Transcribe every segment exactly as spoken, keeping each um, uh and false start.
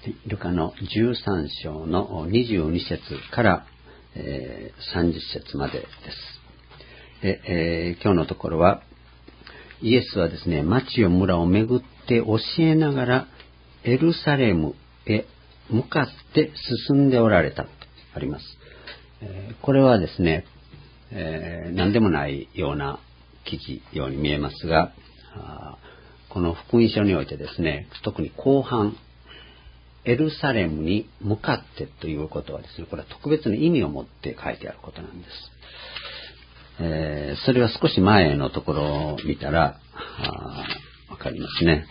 ルカのじゅうさん章のにじゅうに節から、えー、さんじゅっ節までです。で、えー、今日のところは、イエスはですね、町や村を巡って教えながらエルサレムへ向かって進んでおられたとあります。えー、これはですね、えー、何でもないような記事ように見えますが、この福音書においてですね、特に後半、エルサレムに向かってということはですね、これは特別な意味を持って書いてあることなんです。えー、それは少し前のところを見たらわかりますね。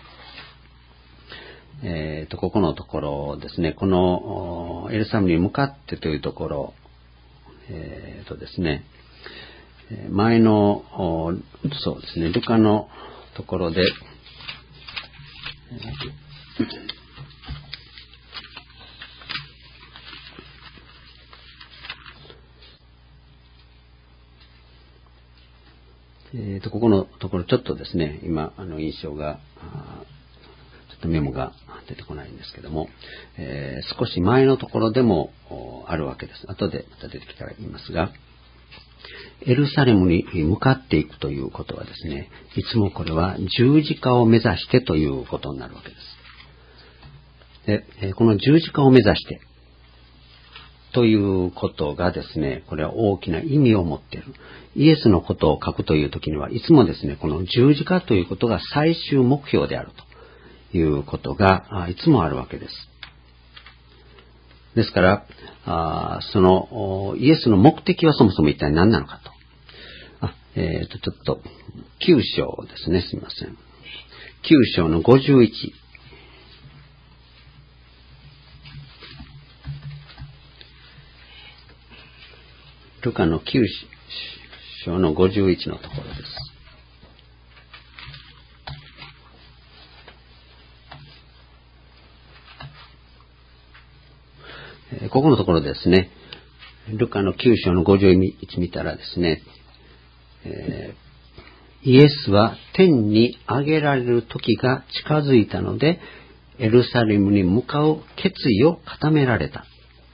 えーと、ここのところですね、このエルサレムに向かってというところ、えーとですね、前の、そうですね、ルカのところで、えーと、ここのところちょっとですね、今、あの印象が、ちょっとメモが出てこないんですけども、えー、少し前のところでもあるわけです。後でまた出てきたら言いますが、エルサレムに向かっていくということはですね、いつもこれは十字架を目指してということになるわけです。で、この十字架を目指してということがですね、これは大きな意味を持っている。イエスのことを書くというときにはいつもですね、この十字架ということが最終目標であるということがいつもあるわけです。ですから、あそのイエスの目的はそもそも一体何なのかと。あえー、とちょっときゅう章ですね、すみません。きゅう章のごじゅういち。ルカのきゅう章のごじゅういちのところです。ここのところですね、ルカのきゅう章のごじゅういち見たらですね、えー、イエスは天に上げられる時が近づいたので、エルサレムに向かう決意を固められた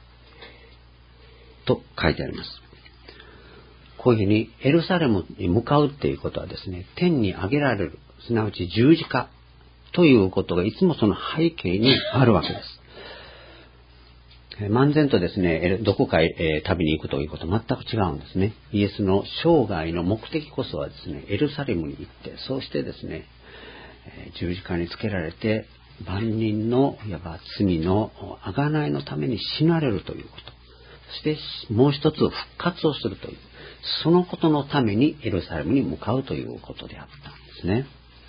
と書いてあります。こういうふうにエルサレムに向かうっていうことはですね、天に上げられる、すなわち十字架ということがいつもその背景にあるわけです。漫然とですね、どこかへ旅に行くということは全く違うんですね。イエスの生涯の目的こそはですね、エルサレムに行って、そうしてですね、十字架につけられて、万人のいわば罪の贖いのために死なれるということ。そしてもう一つ復活をするという。そのことのためにエルサレムに向かうということであったんですね。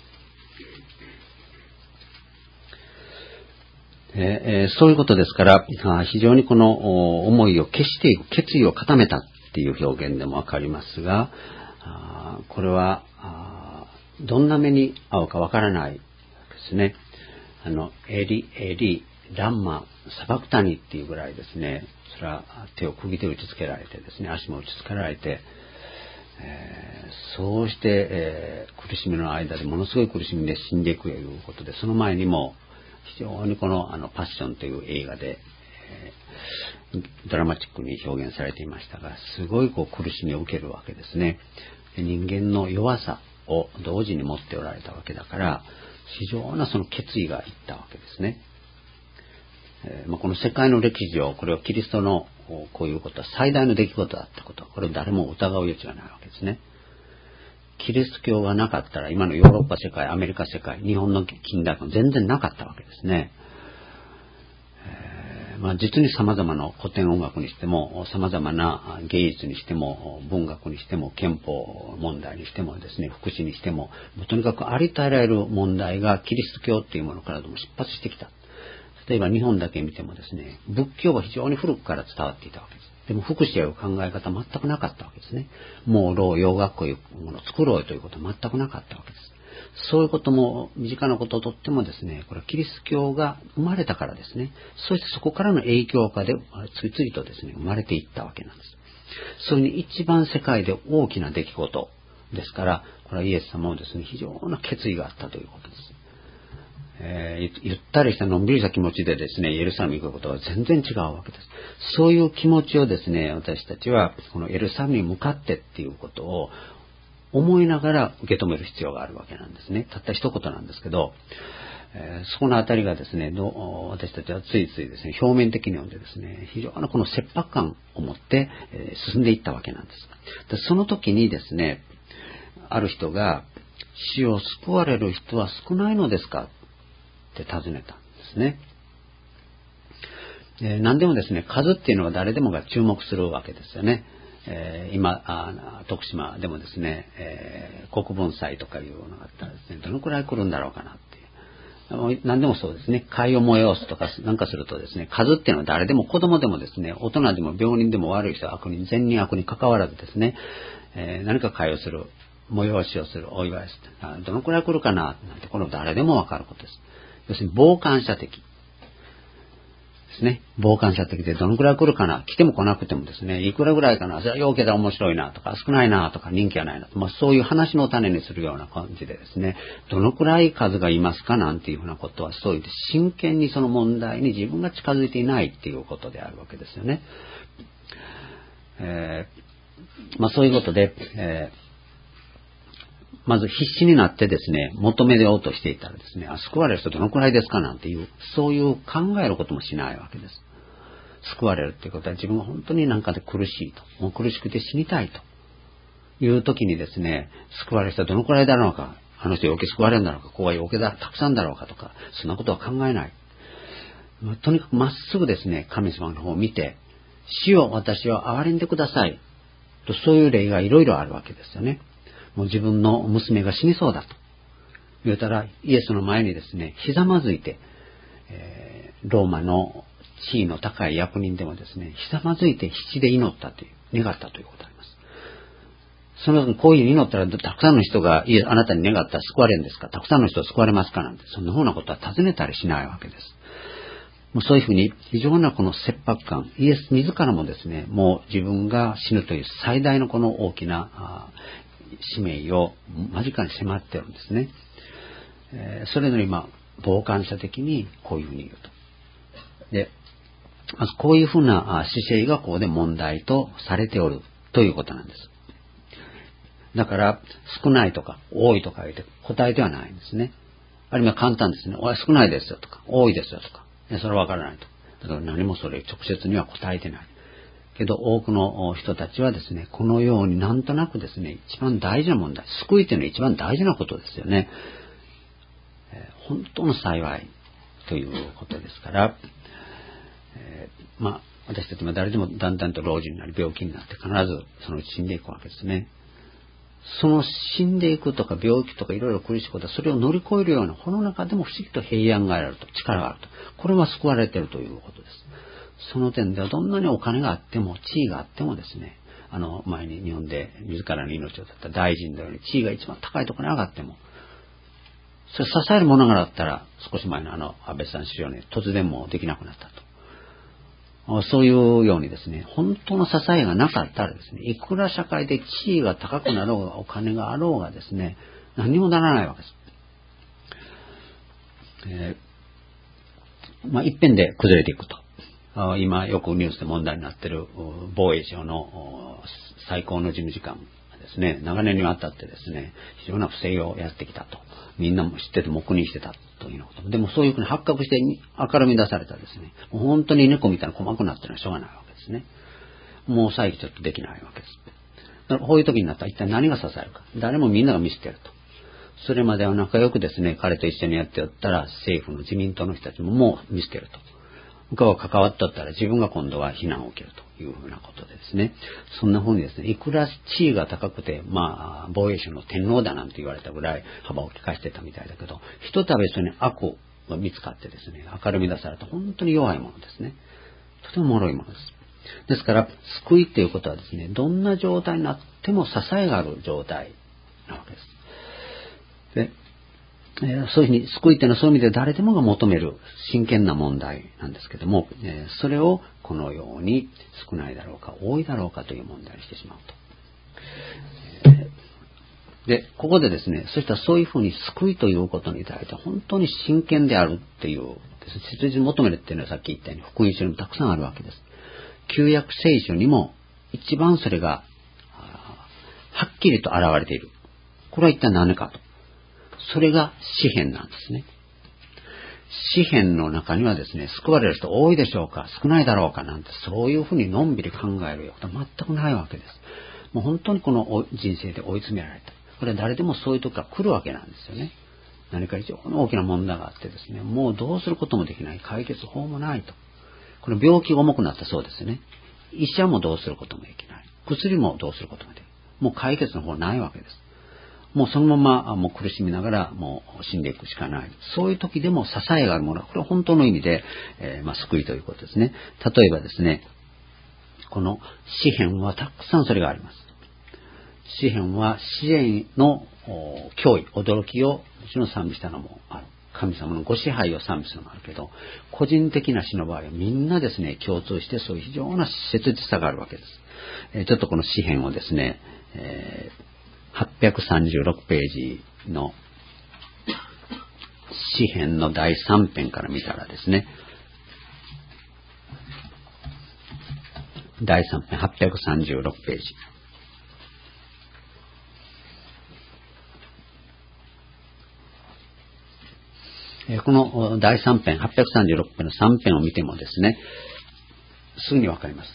えー、そういうことですから、非常にこの思いを消していく、決意を固めたっていう表現でもわかりますが、これはどんな目に遭うかわからないですね。あのエリエリランマサバクタニっていうぐらいですね、それは手を釘で打ちつけられてですね、足も打ちつけられて、えー、そうして、えー、苦しみの間でものすごい苦しみで死んでいくということで、その前にも非常にこの、あのパッションという映画で、えー、ドラマチックに表現されていましたが、すごいこう苦しみを受けるわけですね。で、人間の弱さを同時に持っておられたわけだから、非常なその決意がいったわけですね。えーまあ、この世界の歴史上、これはキリストのこういうことは最大の出来事だったこと、これを誰も疑う余地がないわけですね。キリスト教がなかったら今のヨーロッパ世界、アメリカ世界、日本の近代化全然なかったわけですね。えーまあ、実に様々な古典音楽にしても、様々な芸術にしても、文学にしても、憲法問題にしてもですね、福祉にしても、とにかくありとあらゆる問題がキリスト教というものからでも出発してきた。例えば日本だけ見てもですね、仏教は非常に古くから伝わっていたわけです。でも福祉やいう考え方は全くなかったわけですね。もう老養学校いうものを作ろうということは全くなかったわけです。そういうことも身近なことをとってもですね、これはキリスト教が生まれたからですね、そしてそこからの影響下で次々とですね、生まれていったわけなんです。それに一番世界で大きな出来事ですから、これはイエス様もですね、非常な決意があったということです。 えー、ゆったりしたのんびりした気持ちでですね、エルサレムに行くことは全然違うわけです。そういう気持ちをですね、私たちはこのエルサレムに向かってっていうことを思いながら受け止める必要があるわけなんですね。たった一言なんですけど、えー、そこのあたりがですね、ど私たちはついついですね、表面的に読んでですね、非常にこの切迫感を持って、えー、進んでいったわけなんです。で、その時にですね、ある人が、死を救われる人は少ないのですかって尋ねたんですね。えー、何でもですね、数っていうのは誰でもが注目するわけですよね。えー、今あ、徳島でもですね、えー、国分祭とかいうのがあったらですね、どのくらい来るんだろうかなっていう。何でもそうですね、会を催すとかなんかするとですね、数っていうのは誰でも子供でもですね、大人でも病人でも悪い人、悪人、善人悪に関わらずですね、えー、何か会をする、催しをする、お祝いする。どのくらい来るかななんて、これは誰でもわかることです。要するに傍観者的ですね。傍観者的でどのくらい来るかな、来ても来なくてもですね、いくらぐらいかな、それはようけたら面白いなとか、少ないなとか、人気はないなと、まあ、そういう話の種にするような感じでですね、どのくらい数がいますかなんていうふうなことは、そういう真剣にその問題に自分が近づいていないっていうことであるわけですよね。えー、まあそういうことで、えーまず必死になってですね、求めようとしていたらですね、あ、救われる人どのくらいですかなんていう、そういう考えることもしないわけです。救われるっていうことは自分が本当に何かで苦しいと、もう苦しくて死にたいという時にですね、救われる人はどのくらいだろうか、あの人よけ救われるんだろうか、ここはよけだ、たくさんだろうかとか、そんなことは考えない。とにかくまっすぐですね、神様の方を見て、死を私は憐れんでくださいと、そういう例がいろいろあるわけですよね。もう自分の娘が死にそうだと言うたら、イエスの前にですね、ひざまずいて、えー、ローマの地位の高い役人でもですね、ひざまずいて必死で祈ったという、願ったということがあります。その時こういうふうに祈ったら、たくさんの人が、いえ、あなたに願ったら救われるんですか、たくさんの人救われますかなんて、そんなふうなことは尋ねたりしないわけです。もうそういうふうに、非常なこの切迫感、イエス自らもですね、もう自分が死ぬという最大のこの大きな、使命を間近に迫っているんですね。えー、それの今、傍観者的にこういうふうに言うと。で、まずこういうふうな姿勢がここで問題とされておるということなんです。だから、少ないとか多いとか言って答えてはないんですね。あるいは簡単ですね。おい、少ないですよとか、多いですよとか、それはわからないと。だから何もそれ直接には答えてない。けど多くの人たちはですね、このようになんとなくですね、一番大事な問題、救いというのは一番大事なことですよね。えー、本当の幸いということですから、えー、まあ私たちも誰でもだんだんと老人になり病気になって必ずそのうち死んでいくわけですね。その死んでいくとか病気とかいろいろ苦しいことはそれを乗り越えるような、この中でも不思議と平安があると、力があると、これは救われているということです。その点ではどんなにお金があっても地位があってもですね、あの前に日本で自らの命を絶った大臣のように地位が一番高いところに上がっても、それ支えるものがあったら、少し前のあの安倍さん首相に突然もできなくなったと、そういうようにですね、本当の支えがなかったらですね、いくら社会で地位が高くなろうがお金があろうがですね、何にもならないわけです。えー、まあ一遍で崩れていくと。今よくニュースで問題になっている防衛省の最高の事務次官ですね、長年にわたってですね、非常な不正をやってきたと。みんなも知ってて黙認してたというようなこと。でもそういうふうに発覚して明るみ出されたですね、もう本当に猫みたいな細くなってるのはしょうがないわけですね。もう再起ちょっとできないわけです。だからこういう時になったら一体何が支えるか。誰もみんなが見捨てると。それまでは仲良くですね、彼と一緒にやっておったら政府の自民党の人たちももう見捨てると。他は関わっとったら自分が今度は非難を受けるというふうなことでですね、そんなふうにですね、いくら地位が高くて、まあ、防衛省の天皇だなんて言われたぐらい幅を利かしてたみたいだけど、ひとたびそれに悪が見つかってですね、明るみ出された本当に弱いものですね。とても脆いものです。ですから、救いっていうことはですね、どんな状態になっても支えがある状態なわけです。でえー、そういうふうに救いというのはそういう意味で誰でもが求める真剣な問題なんですけども、えー、それをこのように少ないだろうか多いだろうかという問題にしてしまうと。えで、ここでですね、そしたらそういうふうに救いということに対して本当に真剣であるっていう、切実に求めるっていうのはさっき言ったように福音書にもたくさんあるわけです。旧約聖書にも一番それがはっきりと現れている。これは一体何かと。それが詩編なんですね。詩編の中にはですね、救われる人多いでしょうか、少ないだろうかなんて、そういうふうにのんびり考えるような全くないわけです。もう本当にこの人生で追い詰められた。これは誰でもそういう時が来るわけなんですよね。何か非常に大きな問題があってですね、もうどうすることもできない、解決法もないと。これ病気が重くなったそうですね。医者もどうすることもできない。薬もどうすることもできない。もう解決の方ないわけです。もうそのままもう苦しみながらもう死んでいくしかない。そういう時でも支えがあるものは、これは本当の意味で、えー、まあ救いということですね。例えばですね、この詩編はたくさんそれがあります。詩編は支援の脅威、驚きをもちろん賛美したのもある。神様のご支配を賛美するのもあるけど、個人的な詩の場合はみんなですね、共通してそういう非常な切実さがあるわけです。えー、ちょっとこの詩編をですね、えーはっぴゃくさんじゅうろくページの詩編のだいさん編から見たらですね、だいさん編はっぴゃくさんじゅうろくページ。このだいさん編、はっぴゃくさんじゅうろく編のさん編を見てもですね、すぐにわかります。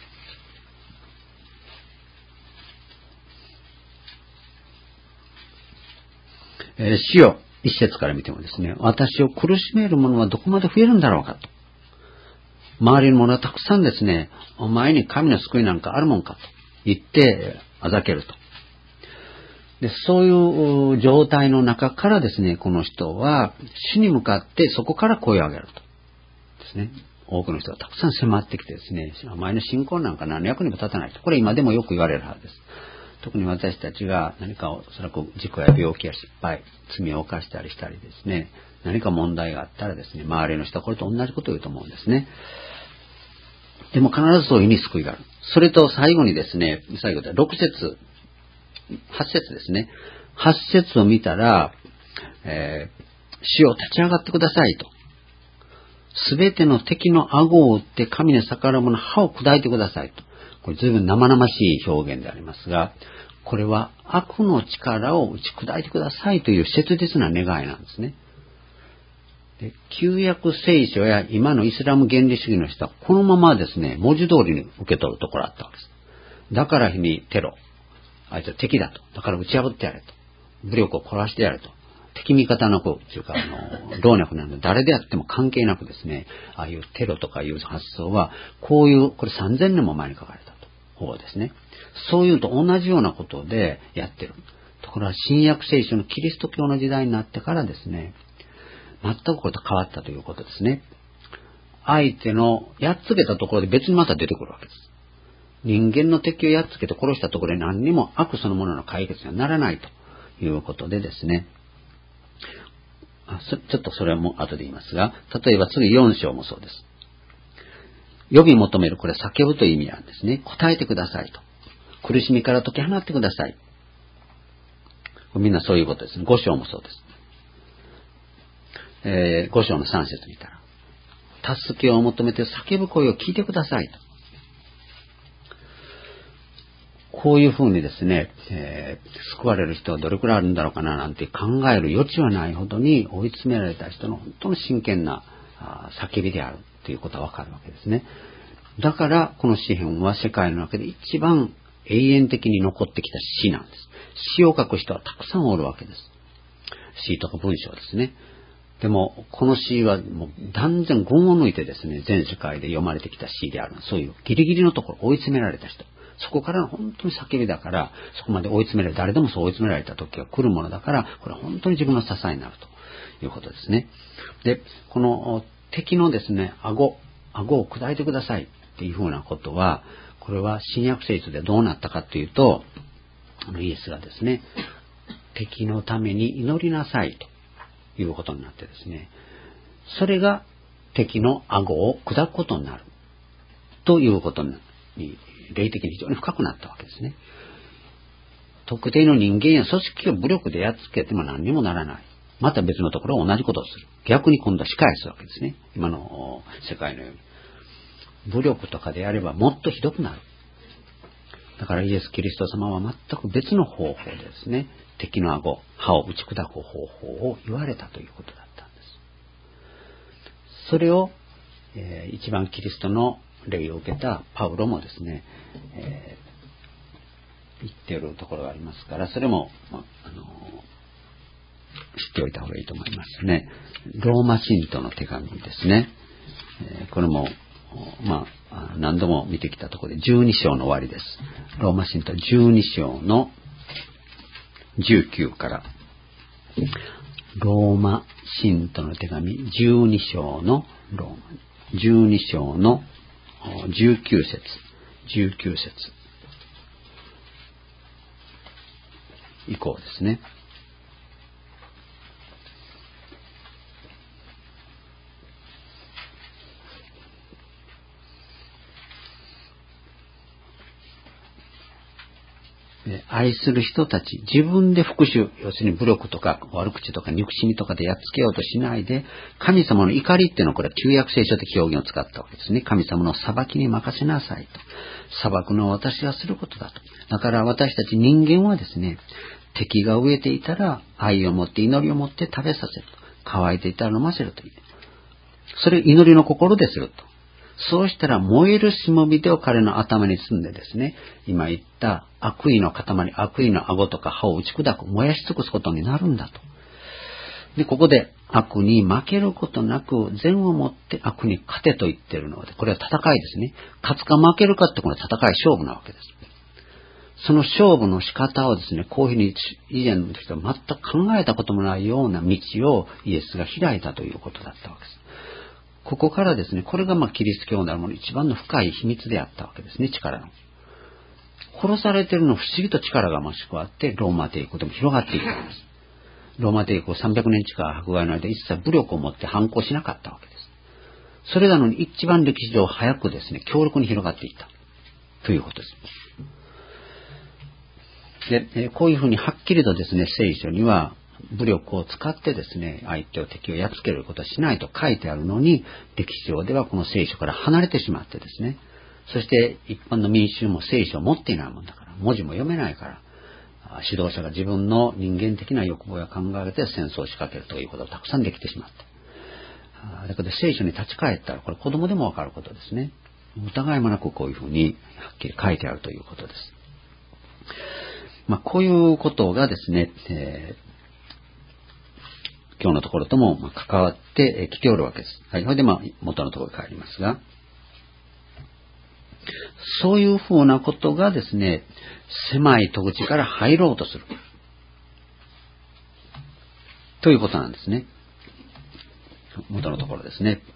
えー、主よ、一節から見てもですね、私を苦しめる者はどこまで増えるんだろうかと。周りの者はたくさんですね、お前に神の救いなんかあるもんかと言ってあざけると。で、そういう状態の中からですね、この人は主に向かってそこから声を上げると。ですね。多くの人がたくさん迫ってきてですね、お前の信仰なんか何の役にも立たないと。これ今でもよく言われるはずです。特に私たちが何かおそらく事故や病気や失敗、罪を犯したりしたりですね、何か問題があったらですね、周りの人はこれと同じことを言うと思うんですね。でも必ずそういう意味救いがある。それと最後にですね、最後でろく節、はち節ですね。はち節を見たら、えー、主を立ち上がってくださいと。すべての敵の顎を打って神に逆らう者の歯を砕いてくださいと。これ随分生々しい表現でありますが、これは悪の力を打ち砕いてくださいという切実な願いなんですね。で、旧約聖書や今のイスラム原理主義の人はこのままですね、文字通りに受け取るところあったわけです。だからにテロ、あいつは敵だと。だから打ち破ってやれと。武力を殺してやれと。敵味方なくというか、あの、老若なので誰であっても関係なくですね、ああいうテロとかいう発想は、こういう、これさんぜんねんも前に書かれたと。方ですね。そういうと同じようなことでやってる。ところが新約聖書のキリスト教の時代になってからですね、全くこと変わったということですね。相手のやっつけたところで別にまた出てくるわけです。人間の敵をやっつけて殺したところで何にも悪そのものの解決にはならないということでですね、あちょっとそれも後で言いますが、例えば次よん章もそうです。呼び求める、これ叫ぶという意味なんですね。答えてくださいと。苦しみから解き放ってください。みんなそういうことですね。ご章もそうです。えー、ご章のさん節見たら、助けを求めて叫ぶ声を聞いてくださいと。こういうふうにですね、えー、救われる人はどれくらいあるんだろうかななんて考える余地はないほどに追い詰められた人の本当の真剣な叫びであるということはわかるわけですね。だからこの詩篇は世界の中で一番永遠的に残ってきた詩なんです。詩を書く人はたくさんおるわけです。詩とか文章ですね。でもこの詩はもう断然群を抜いてですね、全世界で読まれてきた詩である。そういうギリギリのところ追い詰められた人。そこからの本当に叫びだから、そこまで追い詰められ、誰でもそう追い詰められた時が来るものだから、これは本当に自分の支えになるということですね。で、この敵のですね、顎、顎を砕いてくださいっていうふうなことは、これは新約聖書でどうなったかというと、イエスがですね、敵のために祈りなさいということになってですね、それが敵の顎を砕くことになるということに霊的に非常に深くなったわけですね。 特定の人間や組織を武力でやっつけても何にもならない。また別のところは同じことをする。逆に今度は仕返すわけですね。今の世界のように。武力とかでやればもっとひどくなる。だからイエス・キリスト様は全く別の方法でですね、敵の顎、歯を打ち砕く方法を言われたということだったんです。それを、えー、一番キリストの霊を受けたパウロもですね、えー、言っているところがありますから、それも、まああのー、知っておいた方がいいと思いますね。ローマ信徒の手紙ですね。えー、これも、まあ、何度も見てきたところでじゅうに章の終わりです。ローマ信徒じゅうに章のじゅうきゅうから。ローマ信徒の手紙じゅうに章のローマじゅうに章のじゅうきゅう節じゅうきゅう節以降ですね。愛する人たち、自分で復讐、要するに武力とか悪口とか憎しみとかでやっつけようとしないで、神様の怒りっていうのはこれは旧約聖書的表現を使ったわけですね。神様の裁きに任せなさいと。裁くのは私がすることだと。だから私たち人間はですね、敵が飢えていたら愛を持って祈りを持って食べさせると。乾いていたら飲ませるという。それを祈りの心ですると。そうしたら燃えるしもびでを彼の頭に積んでですね、今言った悪意の塊、悪意の顎とか歯を打ち砕く、燃やし尽くすことになるんだと。で、ここで悪に負けることなく善をもって悪に勝てと言っているので、これは戦いですね。勝つか負けるかってこれは戦い勝負なわけです。その勝負の仕方をですね、こういうふうに以前の人は全く考えたこともないような道をイエスが開いたということだったわけです。ここからですね、これがまあキリスト教なるもの一番の深い秘密であったわけですね、力の。殺されているの不思議と力が増し加わって、ローマ帝国でも広がっていったんです。ローマ帝国さんびゃくねん近い迫害の間、一切武力を持って反抗しなかったわけです。それなのに一番歴史上早くですね、強力に広がっていった。ということです。で、こういうふうにはっきりとですね、聖書には、武力を使ってですね、相手を敵をやっつけることはしないと書いてあるのに、歴史上ではこの聖書から離れてしまってですね、そして一般の民衆も聖書を持っていないもんだから、文字も読めないから、指導者が自分の人間的な欲望や考えて戦争を仕掛けるということがたくさんできてしまって。だけど聖書に立ち返ったら、これ子供でもわかることですね。疑いもなくこういうふうにはっきり書いてあるということです。まあ、こういうことがですね、えー今日のところとも関わってきておるわけです。はい。それでまあ元のところに帰りますが、そういうふうなことがですね、狭い戸口から入ろうとする。ということなんですね。元のところですね。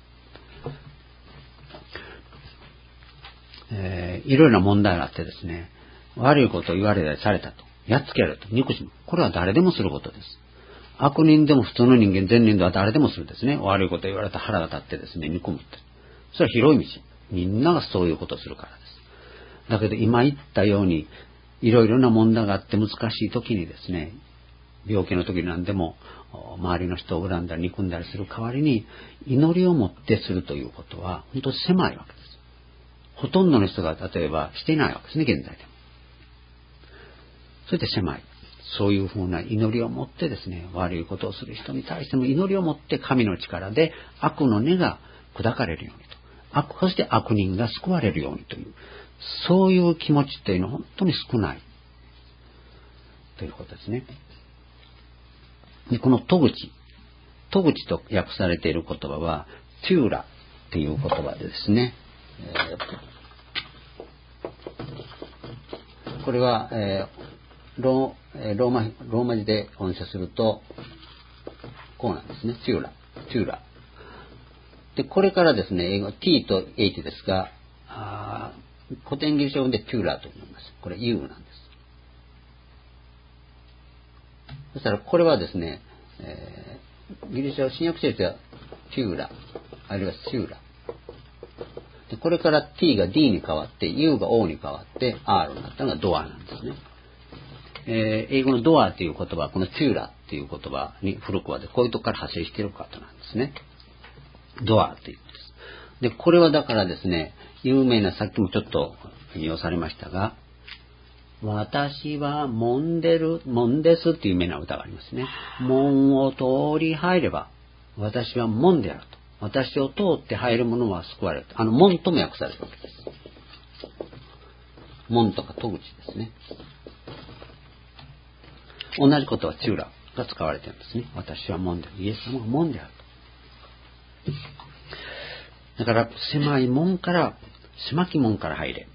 えー、いろいろな問題があってですね、悪いことを言われたりされたと。やっつけられると。憎しむ。これは誰でもすることです。悪人でも普通の人間、善人では誰でもするんですね。悪いこと言われた腹が立ってですね、憎むって。それは広い道。みんながそういうことをするからです。だけど今言ったように、いろいろな問題があって難しい時にですね、病気の時なんでも、周りの人を恨んだり憎んだりする代わりに、祈りをもってするということは、本当に狭いわけです。ほとんどの人が例えばしていないわけですね、現在でも。それで狭い。そういうふうな祈りを持ってですね、悪いことをする人に対しても祈りを持って神の力で悪の根が砕かれるようにと。悪、そして悪人が救われるようにという、そういう気持ちっていうのは本当に少ない。ということですね。で、この戸口。戸口と訳されている言葉は、テューラっていう言葉でですね、えー、これは、えー、ロー、ローマ、ローマ字で音写すると、こうなんですね。テューラ。テューラ。で、これからですね、英語 T と H ですが、あ古典ギリシャ語でテューラと言います。これ U なんです。そしたらこれはですね、えー、ギリシャ新約聖書はテューラ、あるいはシューラ。で、これから T が D に変わって、U が O に変わって、R になったのがドアなんですね。 えー、英語のドアという言葉はこのチューラっていう言葉に古くはでこういうとこから派生していることなんですね。ドアということです。で、これはだからですね、有名な、さっきもちょっと引用されましたが、私は門でる、門ですっていう有名な歌がありますね。門を通り入れば、私は門であると。私を通って入る者は救われると。あの、門とも訳されるわけです。門とか戸口ですね。同じことはチューラが使われているんですね。私は門である。イエス様が門であると。だから、狭い門から、狭き門から入れ。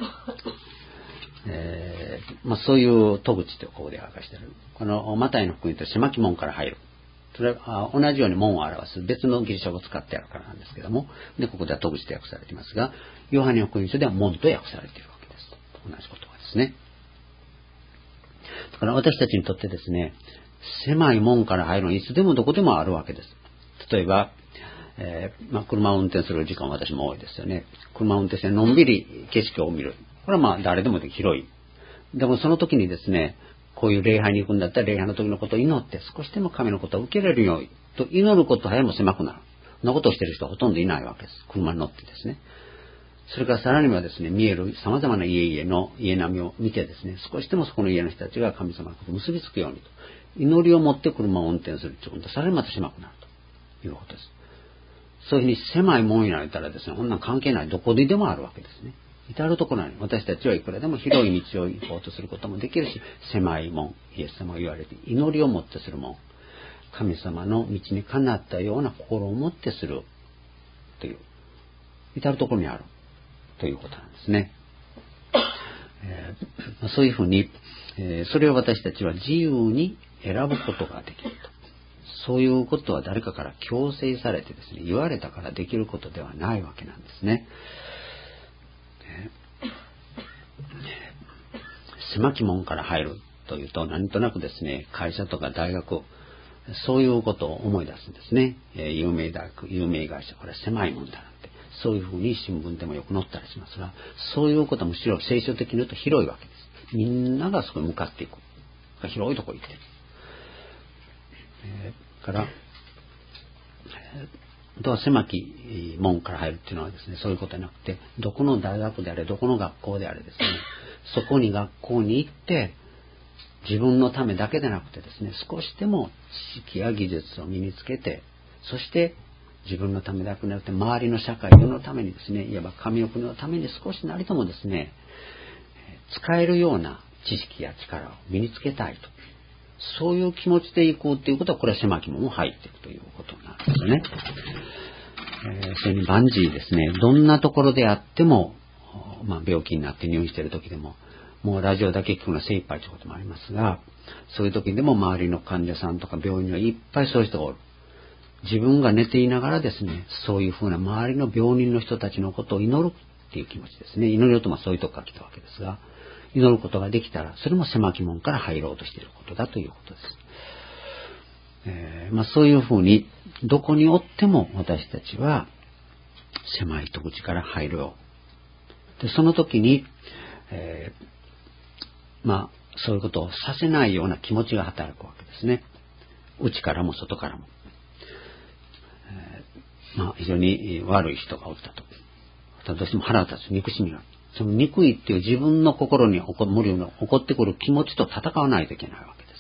えーまあ、そういう戸口とここで明かしている。このマタイの福音と狭き門から入る。それは同じように門を表す別のギリシャ語を使ってあるからなんですけども、でここでは戸口と訳されていますが、ヨハネの福音書では門と訳されているわけです。同じ言葉ですね。だから私たちにとってですね、狭い門から入るのはいつでもどこでもあるわけです。例えば、えーまあ、車を運転する時間は私も多いですよね。車を運転してのんびり景色を見る。これはまあ誰でもで広い。でもその時にですね、こういう礼拝に行くんだったら礼拝の時のことを祈って少しでも神のことを受けられるようにと祈ることはやも狭くなる。そんなことをしている人はほとんどいないわけです。車に乗ってですね。それからさらにはですね、見える様々な家々の家並みを見てですね、少しでもそこの家の人たちが神様と結びつくようにと。祈りを持って車を運転するということはさらにまた狭くなるということです。そういうふうに狭い門になれたらですね、こんなん関係ない。どこででもあるわけですね。至るところに私たちはいくらでも広い道を行こうとすることもできるし、狭い門、イエス様が言われて祈りをもってする門、神様の道にかなったような心をもってするという、至るところにあるということなんですね。えー、そういうふうに、えー、それを私たちは自由に選ぶことができると。そういうことは誰かから強制されてですね、言われたからできることではないわけなんですね。狭き門から入るというと、なんとなくですね、会社とか大学、そういうことを思い出すんですね。えー、有名大学、有名会社、これは狭いもんだなんて、そういうふうに新聞でもよく載ったりしますが、そういうことはむしろ聖書的に言うと広いわけです。みんながそこに向かっていく。広いところ行ってる。えー、から、あとは狭き門から入るっていうのはですね、そういうことじゃなくて、どこの大学であれ、どこの学校であれですね、そこに学校に行って、自分のためだけでなくてですね、少しでも知識や技術を身につけて、そして自分のためだけでなくて、周りの社会のためにですね、いわば神の国のために少しなりともですね、使えるような知識や力を身につけたいと。そういう気持ちで行こうということは、これは狭き門も入っていくということなんですよね。えー、それに万事ですね、どんなところであっても、まあ、病気になって入院している時でも、もうラジオだけ聞くのは精一杯ということもありますが、そういう時でも周りの患者さんとか病院にはいっぱいそういう人がおる。自分が寝ていながらですね、そういうふうな周りの病人の人たちのことを祈るっていう気持ちですね。祈りともそういうとこから来たわけですが、祈ることができたら、それも狭き門から入ろうとしていることだということです。えーまあ、そういうふうに、どこにおっても私たちは狭い戸口から入ろう。で、その時に、えー、まあ、そういうことをさせないような気持ちが働くわけですね。内からも外からも。えー、まあ、非常に悪い人がおったと。どうしても腹を立つ憎しみがある。その憎いっていう自分の心に起こ無理の起こってくる気持ちと戦わないといけないわけです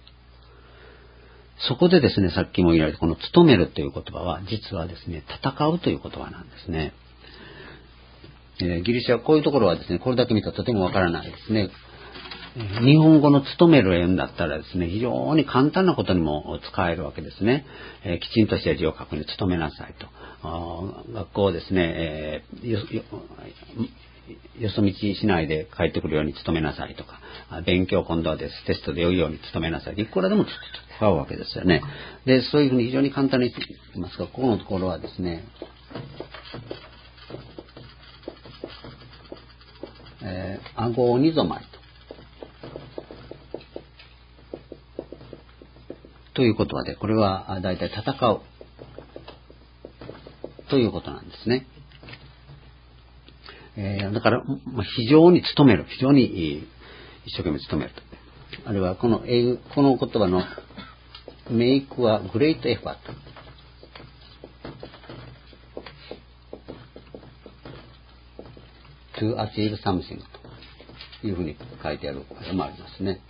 。そこでですね、さっきも言われたこの努めるという言葉は、実はですね、戦うという言葉なんですね。えー、ギリシャはこういうところはですね、これだけ見たらとてもわからないですね。日本語の努める縁だったらですね、非常に簡単なことにも使えるわけですね。えー、きちんとした字を書くに努めなさいと。学校をですね、えー、よよよそ道しないで帰ってくるように努めなさいとか、勉強今度はですテストで良いように努めなさい。いくらでも使うわけですよね。で、そういうふうに非常に簡単に言いますが、ここのところはですね、えー、顎にぞまいと。という言葉で、これは大体戦うということなんですね。えー、だから、まあ、非常に努める、非常に一生懸命努めると。 あるいはこの英語、この言葉の make は great effort to achieve something というふうに書いてある箇所もありますね。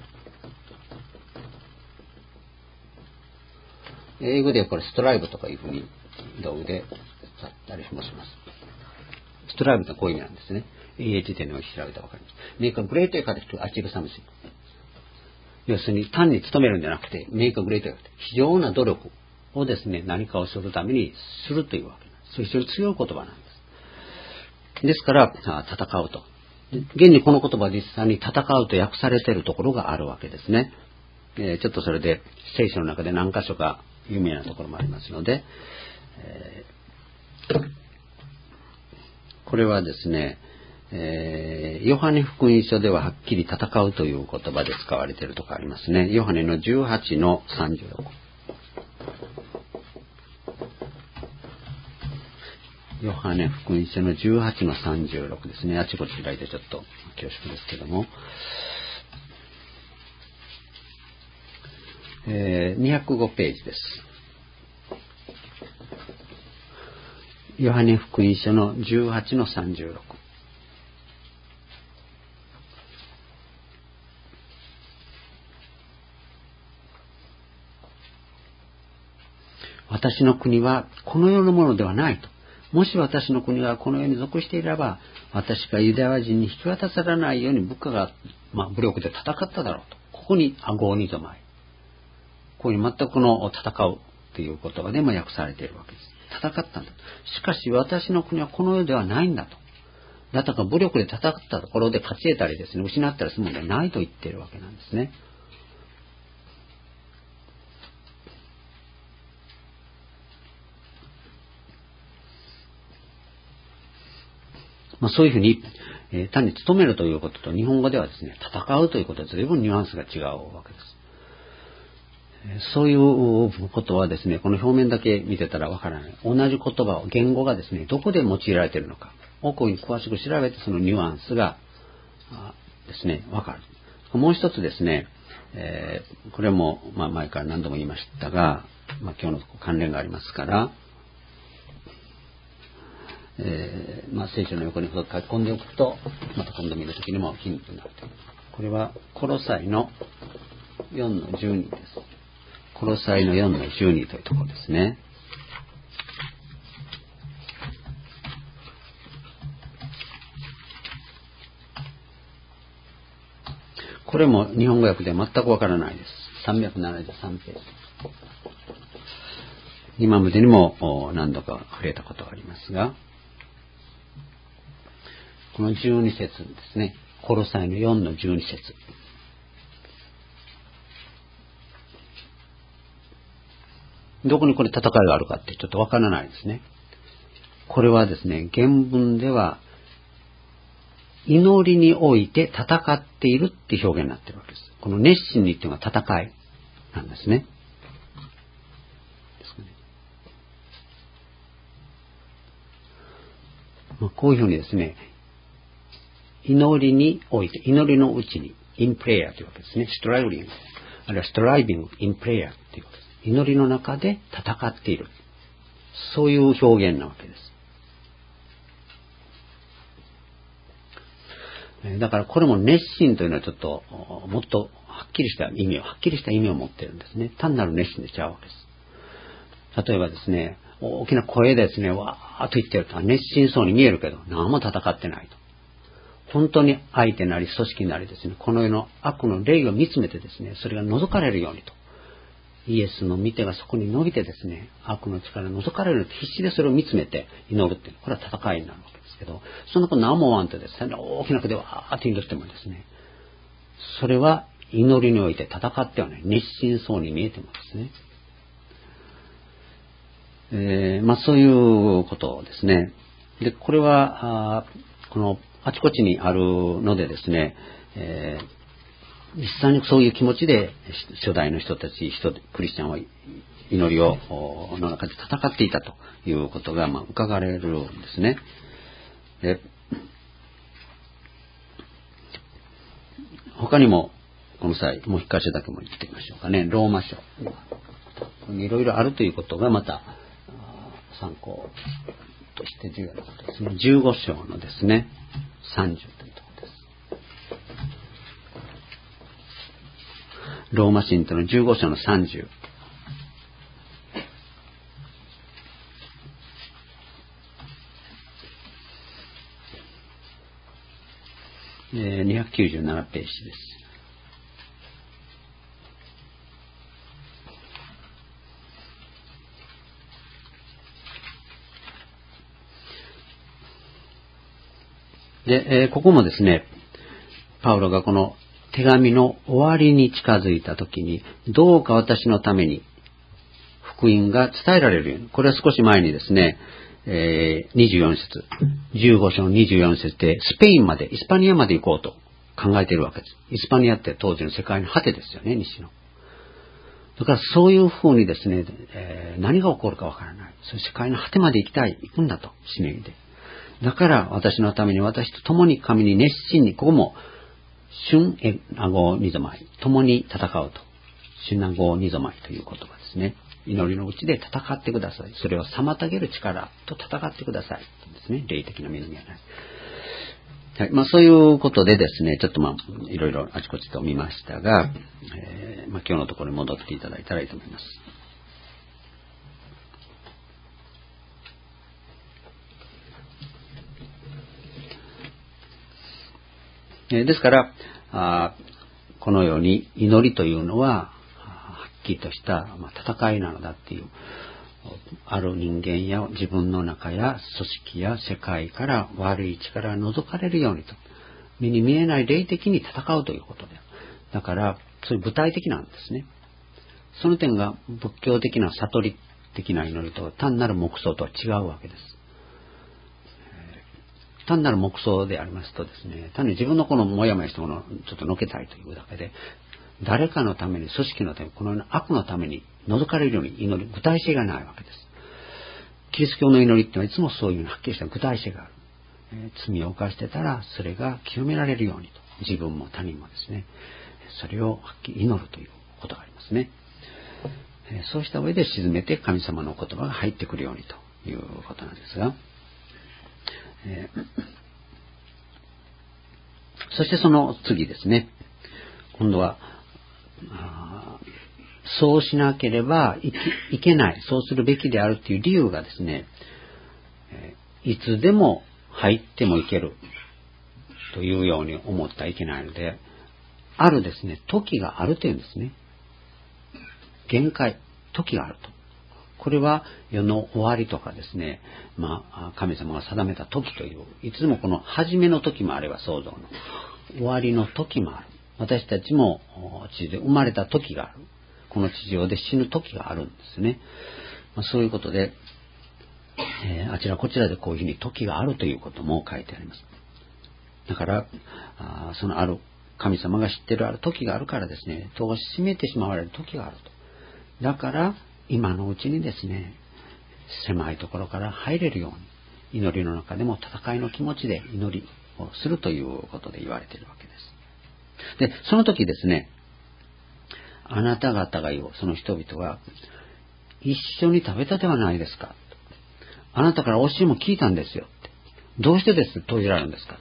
英語でこれストライブとかいうふうに道具で使ったりもします。ストライブってこういう意味なんですね。エーエイチ 点を調べたらわかります。make a great effort to achieve something。要するに単に努めるんじゃなくて、make a great effort。非常な努力をですね、何かをするためにするというわけなんです。それ非常に強い言葉なんです。ですから、戦うと。現にこの言葉は実際に戦うと訳されているところがあるわけですね。えー、ちょっとそれで聖書の中で何箇所か有名なところもありますので、えー、これはですね、えー、ヨハネ福音書でははっきり戦うという言葉で使われているところありますね。ヨハネのじゅうはちのさんじゅうろく。ヨハネ福音書のじゅうはちのさんじゅうろくですね。あちこち開いてちょっと恐縮ですけども、えー、にひゃくごページです。ヨハネ福音書のじゅうはちのさんじゅうろく。私の国はこの世のものではないと。もし私の国がこの世に属していれば、私がユダヤ人に引き渡されないように部下が、まあ、武力で戦っただろうと。ここに顎にとまい。こういう全くこの戦うという言葉でも訳されているわけです。戦ったんだ。しかし私の国はこの世ではないんだと。だから武力で戦ったところで勝ち得たりですね、失ったりするものではないと言っているわけなんですね。まあ、そういうふうに、えー、単に努めるということと日本語ではですね、戦うということは随分ニュアンスが違うわけです。えー、そういうことはですね、この表面だけ見てたらわからない。同じ言葉を、言語がですね、どこで用いられているのかをこういう詳しく調べてそのニュアンスがですね、わかる。もう一つですね、えー、これも、まあ、前から何度も言いましたが、まあ、今日の関連がありますから、えーまあ、聖書の横に書き込んでおくと、また今度見るときにもヒントになるという。これはコロサイのよんのじゅうにです。コロサイのよんのじゅうにというところですね。これも日本語訳で全くわからないです。さんびゃくななじゅうさんページ。今までにも何度か触れたことがありますが、このじゅうに節ですね。コロサイのよんのじゅうに節。どこにこれ戦いがあるかってちょっとわからないですね。これはですね、原文では祈りにおいて戦っているっていう表現になっているわけです。この熱心にっていうのは戦いなんですね。ですね。まあ、こういうふうにですね、祈りにおいて、祈りのうちに、in prayer というわけですね。striving、あるいは striving in prayer ということです。祈りの中で戦っている。そういう表現なわけです。だからこれも熱心というのはちょっと、もっとはっきりした意味を、はっきりした意味を持っているんですね。単なる熱心でちゃうわけです。例えばですね、大きな声でですね、わーっと言ってると熱心そうに見えるけど、何も戦ってないと。本当に相手なり組織なりですね、この世の悪の霊を見つめてですね、それが覗かれるようにと。イエスの見てがそこに伸びてですね、悪の力が覗かれるように必死でそれを見つめて祈るっていう、これは戦いになるわけですけど、そんなこと何も思わんとですね、大きな声でわーって祈ってもですね、それは祈りにおいて戦ってはない。熱心そうに見えてもですね。えー、まあそういうことですね。で、これは、あこのあちこちにあるのでですね、えー、実際にそういう気持ちで初代の人たち、人クリスチャンは祈りをの中で戦っていたということが、まあ、伺われるんですね。で他にもこの際、もう一箇所だけも言ってみましょうかね。ローマ書。いろいろあるということがまた参考として重要なことですね。じゅうご章のですね、さんじゅうというところです。ローマ信徒のじゅうご章のさんじゅう。えー、にひゃくきゅうじゅうななページです。で、えー、ここもですね、パウロがこの手紙の終わりに近づいたときに、どうか私のために福音が伝えられるように、これは少し前にですね、えー、にじゅうよん節、じゅうご章のにじゅうよん節で、スペインまで、イスパニアまで行こうと考えているわけです。イスパニアって当時の世界の果てですよね、西の。だからそういうふうにですね、えー、何が起こるかわからない。そういう世界の果てまで行きたい、行くんだと、使命で。だから私のために私と共に神に熱心に、ここも、春エナゴニゾマイ、共に戦うと。春ナゴニゾマイという言葉ですね。祈りのうちで戦ってください。それを妨げる力と戦ってください。ですね。霊的な目にはない。はい。まあそういうことでですね、ちょっとまあ、いろいろあちこちと見ましたが、えー、まあ今日のところに戻っていただいたらいいと思います。ですから、あこのように祈りというのは、はっきりとした戦いなのだっていう、ある人間や自分の中や組織や世界から悪い力が除かれるようにと、目に見えない霊的に戦うということで、だからそういう具体的なんですね。その点が仏教的な悟り的な祈りと単なる黙想とは違うわけです。単なる黙想でありますとですね、単に自分のこのもやもやしたものをちょっとのけたいというだけで、誰かのために、組織のために、このような悪のために除かれるように祈り、具体性がないわけです。キリスト教の祈りってのはいつもそういうはっきりした具体性がある。えー、罪を犯してたら、それが清められるようにと。自分も他人もですね、それをはっきり祈るということがありますね。えー、そうした上で沈めて神様の言葉が入ってくるようにということなんですが、えー、そしてその次ですね、今度はそうしなければい け, いけない、そうするべきであるという理由がですね、えー、いつでも入ってもいけるというように思ってはいけないので、あるですね、時があるというんですね。限界、時があると。これは世の終わりとかですね、まあ、神様が定めた時という、いつでもこの初めの時もあれば創造の終わりの時もある。私たちも地上で生まれた時がある。この地上で死ぬ時があるんですね。まあ、そういうことで、えー、あちらこちらでこういうふうに時があるということも書いてあります。だから、あそのある神様が知っているある時があるからですね、戸を閉めてしまわれる時があると。だから今のうちにですね、狭いところから入れるように、祈りの中でも戦いの気持ちで祈りをするということで言われているわけです。で、その時ですね、あなた方が言う、その人々は、一緒に食べたではないですか。あなたから教えも聞いたんですよって。どうしてですって閉じられるんですかって。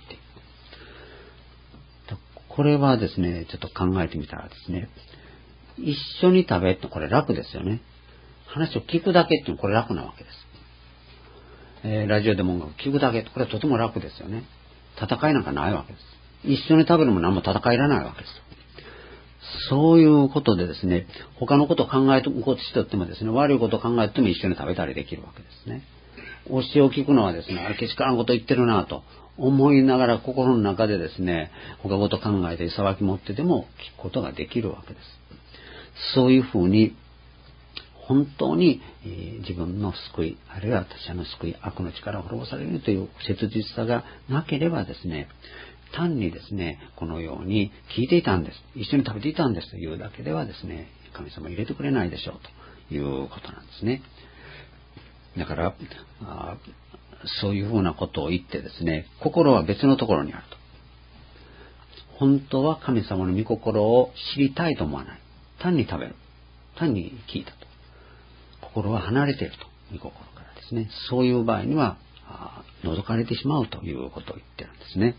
これはですね、ちょっと考えてみたらですね、一緒に食べってこれ楽ですよね。話を聞くだけっていうのはこれ楽なわけです。えー、ラジオでも音楽聞くだけってこれはとても楽ですよね。戦いなんかないわけです。一緒に食べるも何も戦いいらないわけです。そういうことでですね、他のことを考えておこうとしてもですね、悪いことを考えても一緒に食べたりできるわけですね。教えを聞くのはですね、あれけしからんこと言ってるなと思いながら心の中でですね、他のことを考えて騒ぎ持ってでも聞くことができるわけです。そういうふうに本当に、えー、自分の救い、あるいは他者の救い、悪の力を滅ぼされるという切実さがなければですね、単にですね、このように聞いていたんです。一緒に食べていたんですというだけではですね、神様入れてくれないでしょうということなんですね。だから、あそういうふうなことを言ってですね、心は別のところにあると。 本当は神様の御心を知りたいと思わない。単に食べる。単に聞いたと。心は離れていると。御心からですね。そういう場合には、覗かれてしまうということを言ってるんですね。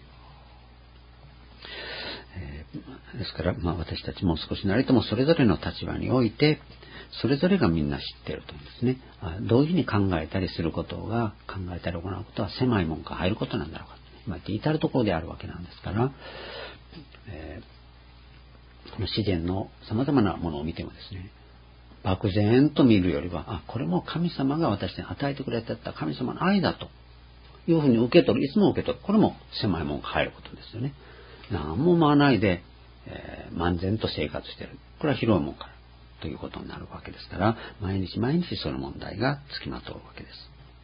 えー、ですから、まあ、私たちも少しなりともそれぞれの立場において、それぞれがみんな知っているというんですね。どういうふうに考えたりすることが、考えたり行うことは狭いもんか入ることなんだろうか。まあ、至るところであるわけなんですから、えー、この自然の様々なものを見てもですね、漠然と見るよりは、あ、これも神様が私に与えてくれてた神様の愛だというふうに受け取る、いつも受け取る。これも狭いもんが入ることですよね。何も思わないで、えー、漫然と生活している。これは広いもんからということになるわけですから、毎日毎日その問題がつきまとうわけです。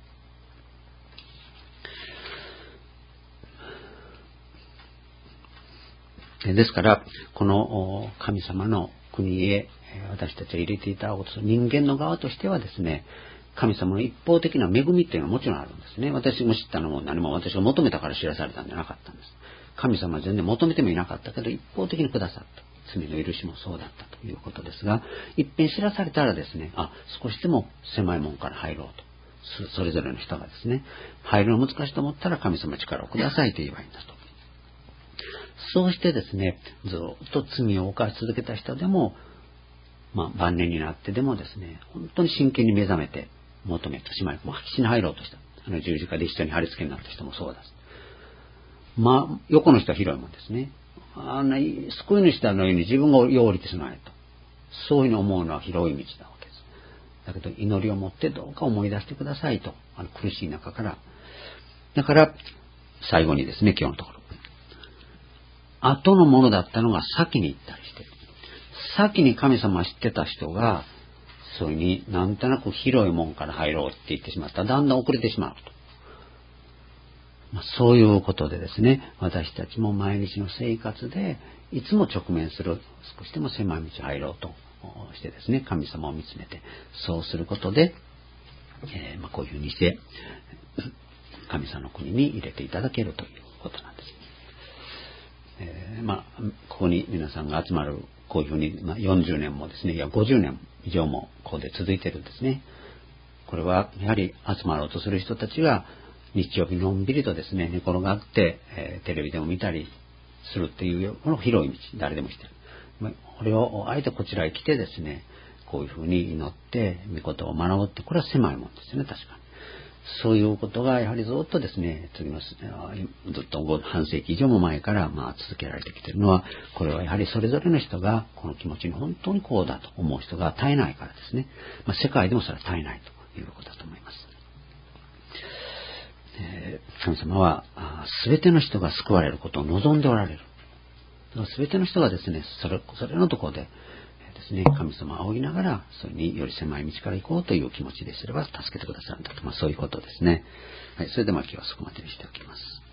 ですから、この神様の国へ私たちは入れていただこうとする人間の側としてはですね、神様の一方的な恵みっていうのはもちろんあるんですね。私も知ったのも何も私が求めたから知らされたんじゃなかったんです。神様は全然求めてもいなかったけど、一方的にくださった。罪の許しもそうだったということですが、一遍知らされたらですね、あ、少しでも狭いもんから入ろうと。それぞれの人がですね、入るの難しいと思ったら神様力をくださいと言えばいいんだと。そうしてですね、ずっと罪を犯し続けた人でも、まあ、晩年になってでもですね、本当に真剣に目覚めて求めてしまい、もう死に入ろうとした。あの十字架で一緒に貼り付けになった人もそうです。まあ、横の人は広いもんですね。あんな救い主だのように自分が降りてしまえと。そういうふうに思うのは広い道なわけです。だけど祈りを持ってどうか思い出してくださいと。あの苦しい中から。だから、最後にですね、今日のところ。後のものだったのが先に行ったりして、先に神様知ってた人が、そういうになんとなく広いもんから入ろうって言ってしまったら、だんだん遅れてしまうと。まあ、そういうことでですね、私たちも毎日の生活で、いつも直面する、少しでも狭い道入ろうとしてですね、神様を見つめて、そうすることで、えー、まあこういうふうにして、神様の国に入れていただけるということなんです。えー、まあ、ここに皆さんが集まる、こういうふうに、まあ、よんじゅうねんもですね、いやごじゅうねん以上もここで続いてるんですね。これはやはり集まろうとする人たちが日曜日のんびりとですね、寝転がって、えー、テレビでも見たりするっていうこの広い道、誰でも知ってる。まあ、これをあえてこちらへ来てですね、こういうふうに祈って御言を学ぶって、これは狭いもんですよね、確かに。そういうことがやはりずっとですね、次のずっと半世紀以上も前からまあ続けられてきているのは、これはやはりそれぞれの人がこの気持ちに本当にこうだと思う人が絶えないからですね。まあ、世界でもそれは絶えないということだと思います。えー、神様は全ての人が救われることを望んでおられる。全ての人がですね、それ、それのところでですね、神様を仰ぎながら、それにより狭い道から行こうという気持ちですれば助けてくださるんだと。まあそういうことですね。はい、それでは今日はそこまでにしておきます。